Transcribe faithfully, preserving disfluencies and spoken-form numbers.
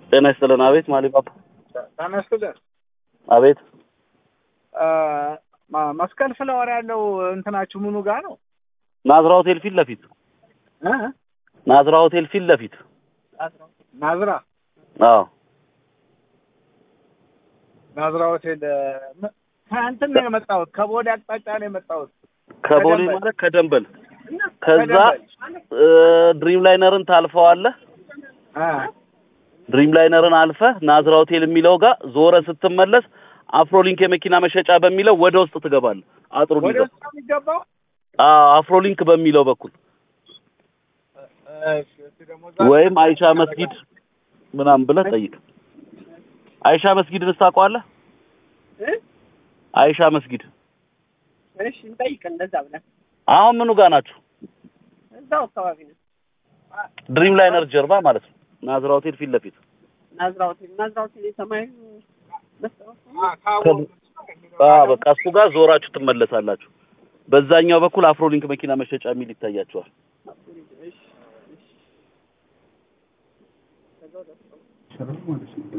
ጤና ይስጥልን። አቤት ማሊባባ። ጤና ይስጥልን። አቤት መስቀል ፍላወር ያለው እንትናችሁ ምኑ ጋር ነው? ናዝራ ሆቴል ፊት ለፊት እ ናዝራ ሆቴል ፊት ለፊት ናዝራ አዎ ናዝራ ሆቴል ከአንተም ነው የመጣሁት። ከቦሌ አቅጣጫ ነው የመጣሁት። ከቦሌ ማለት ከደንበል ከዛ ድሪም ላይነርን ታልፈዋለህ። አ ድሪም ላይነርን አልፈ ናዝራ ሆቴል የሚለው ጋር ዞረ ስትመለስ አፍሮሊንክ የመኪና መሸጫ በሚለው ወደ ውስጥ ትገባለህ። አጥሩ ወደ ውስጥ የሚገባው አዎ አፍሮሊንክ በሚለው በኩል ወይም አይሻ መስጊድ ምናምን ብለህ ጠይቅ። አይሻ መስጊድን ታውቀዋለህ? እ አይሻ መስጊድ እሺ እንጠይቅ። እንደዛ ብለህ አሁን ምኑ ጋር ናችሁ? እዛው አካባቢ ነው። ድሪም ላይነር ጀርባ ማለት ነው። ናዝራ ሆቴል ፊት ለፊት ናዝራ ሆቴል ናዝራ ሆቴል የሰማይ አዎ በቃ እሱ ጋር ዞራችሁ ትመለሳላችሁ። በዛኛው በኩል አፍሮሊንክ መኪና መሸጫ የሚል ይታያችኋል።